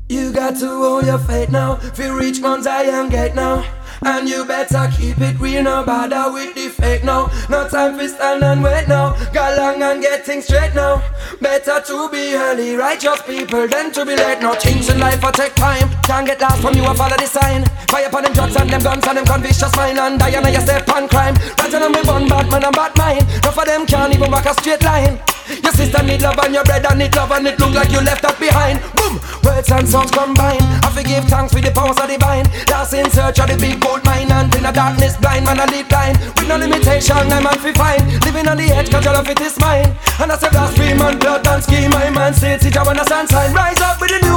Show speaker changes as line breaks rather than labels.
You got to hold your faith now. Feel reach Mount Zion gate now. And you better keep it real, no bother with the fake now. No time for stand and wait now. Go along and get things straight now. Better to be early, righteous people than to be late. No things in life will take time. Can't get lost from you, I follow the sign. Fire upon them drugs and them guns and them convictions mine. And die and you step on crime. Rather than me bun bad man and bad mind. None of them can't even walk a straight line. Your sister need love and your brother need love, and it look like you left that behind. Boom! Words and songs combine. I forgive thanks for the powers of divine. Lost in search of the big gold mine, and in the darkness blind, man I lead blind. With no limitation, I'm man fi fine. Living on the edge, cause your love it is mine. And I say blaspheme and blood and scheme. My man says it's a wanna stand sign. Rise up with the new